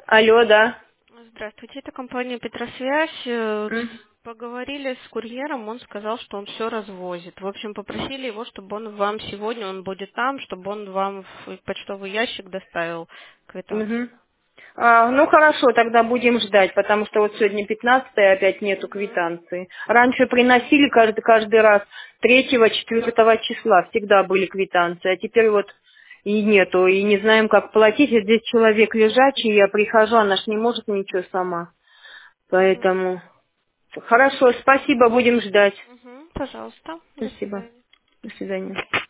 Алло, да. Здравствуйте, это компания Петросвязь. М. Поговорили с курьером, он сказал, что он все развозит. В общем, попросили его, чтобы он вам сегодня, он будет там, чтобы он вам в почтовый ящик доставил квитанцию. Мгм. Ну хорошо, тогда будем ждать, потому что вот сегодня 15-е, опять нету Мгм. квитанции. Раньше приносили каждый раз 3-4 числа, всегда были квитанции, а теперь вот и нету, и не знаем, как платить. И здесь человек лежачий, я прихожу, она ж не может ничего сама. Мгм. Поэтому хорошо, спасибо, будем ждать. Мгм. Пожалуйста, до Спасибо. свидания. До свидания.